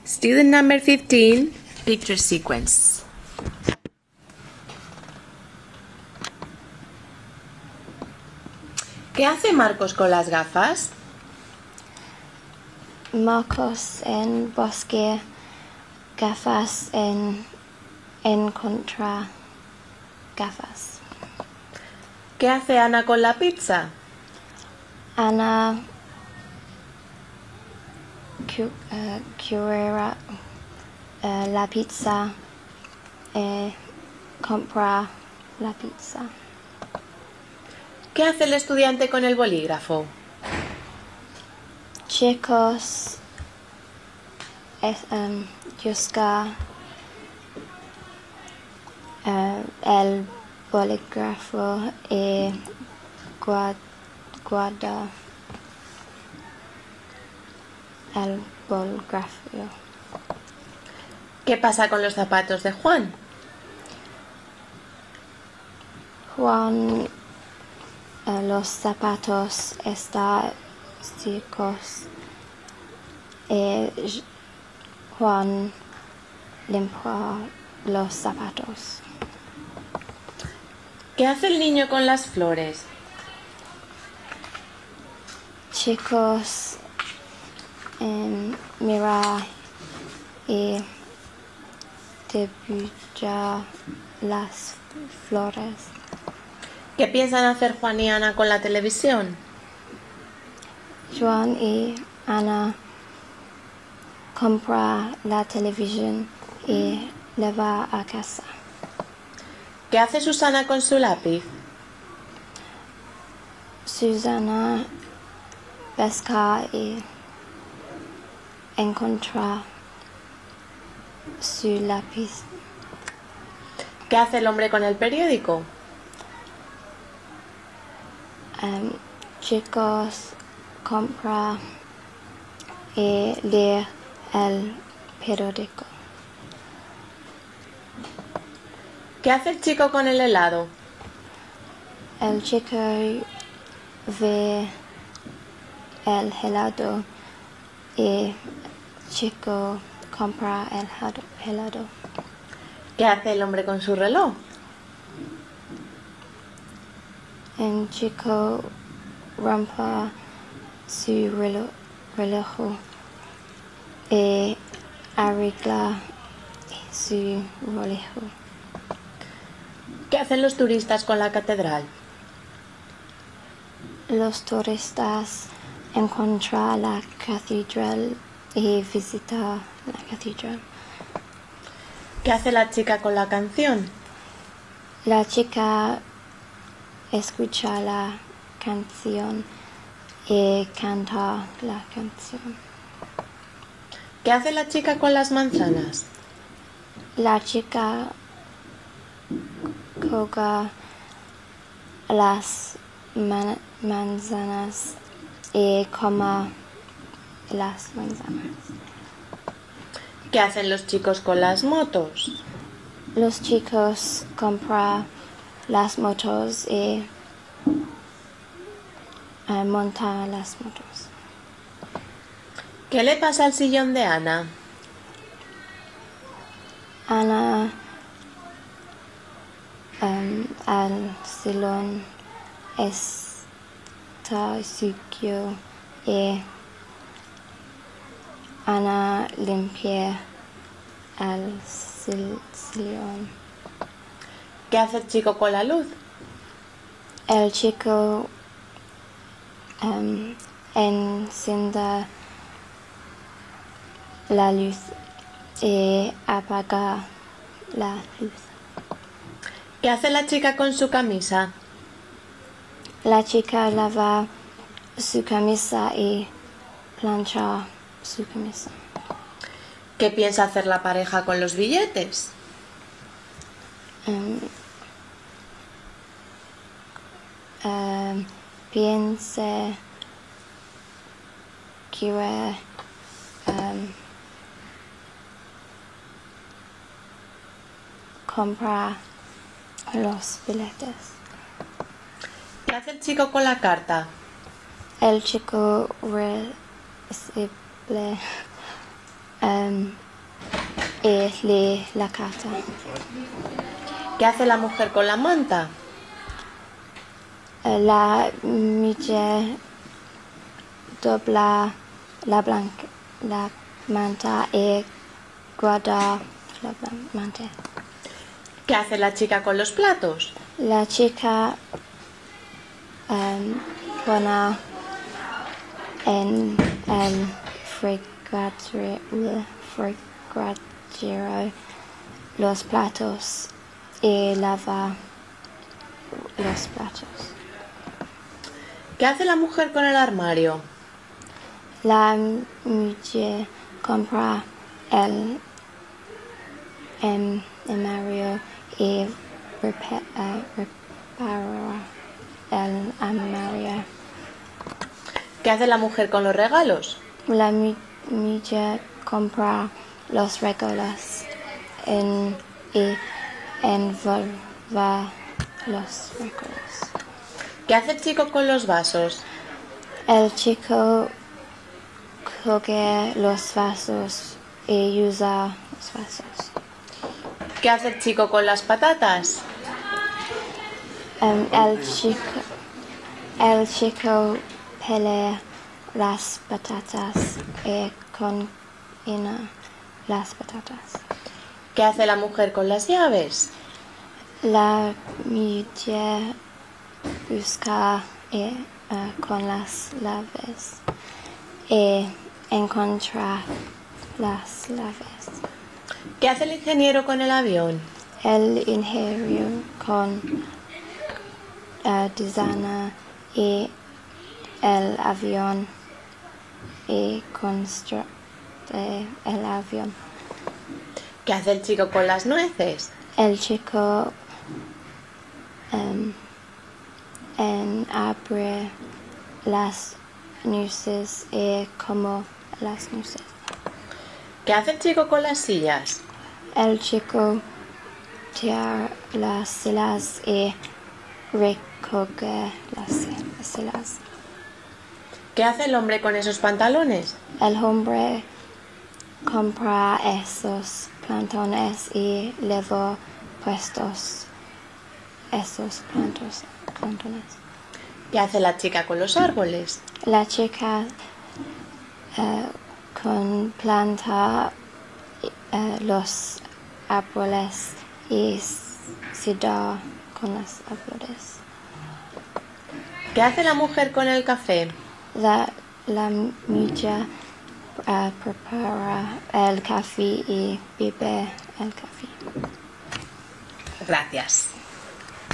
Student number 15, picture sequence. ¿Qué hace Marcos con las gafas? Marcos en bosque, gafas en contra gafas. ¿Qué hace Ana con la pizza? Ana cura la pizza, compra la pizza. ¿Qué hace el estudiante con el bolígrafo? Chicos, busca el bolígrafo y guarda el bolígrafo. ¿Qué pasa con los zapatos de Juan? Juan, los zapatos están secos y Juan limpia los zapatos. ¿Qué hace el niño con las flores? Chicos, mira y dibuja las flores. ¿Qué piensan hacer Juan y Ana con la televisión? Juan y Ana compra la televisión y le va a casa. ¿Qué hace Susana con su lápiz? Susana pesca y encuentra su lápiz. ¿Qué hace el hombre con el periódico? Chicos compra y lee el periódico. ¿Qué hace el chico con el helado? El chico ve el helado y chico compra el helado. ¿Qué hace el hombre con su reloj? El chico rompe su reloj y arregla su reloj. ¿Qué hacen los turistas con la catedral? Los turistas encuentran la catedral y visitan la catedral. ¿Qué hace la chica con la canción? La chica escucha la canción y canta la canción. ¿Qué hace la chica con las manzanas? La chica coge las manzanas y come las manzanas. ¿Qué hacen los chicos con las motos? Los chicos compran las motos y montan las motos. ¿Qué le pasa al sillón de Ana? Ana al salón está sucio y Ana limpia el sillón. ¿Qué hace el chico con la luz? El chico enciende la luz y apaga la luz. ¿Qué hace la chica con su camisa? La chica lava su camisa y plancha su camisa. ¿Qué piensa hacer la pareja con los billetes? Piensa que compra los billetes. ¿Qué hace el chico con la carta? El chico recibe y lee la carta. ¿Qué hace la mujer con la manta? La mujer dobla la manta y guarda la manta. ¿Qué hace la chica con los platos? La chica pone en el frigorífico los platos y lava los platos. ¿Qué hace la mujer con el armario? La mujer compra el armario y repara el armario. ¿Qué hace la mujer con los regalos? La mujer compra los regalos y envuelve los regalos. ¿Qué hace el chico con los vasos? El chico coge los vasos y usa los vasos. ¿Qué hace el chico con las patatas? El chico pelea las patatas y cocina las patatas. ¿Qué hace la mujer con las llaves? La mujer busca con las llaves y encuentra las llaves. ¿Qué hace el ingeniero con el avión? El ingeniero con diseña y el avión y construye el avión. ¿Qué hace el chico con las nueces? El chico abre las nueces y come las nueces. ¿Qué hace el chico con las sillas? El chico tira las sillas y recoge las sillas. ¿Qué hace el hombre con esos pantalones? El hombre compra esos pantalones y luego puestos esos pantalones. ¿Qué hace la chica con los árboles? La chica con planta los árboles y se da con los árboles. ¿Qué hace la mujer con el café? La mujer prepara el café y bebe el café. Gracias.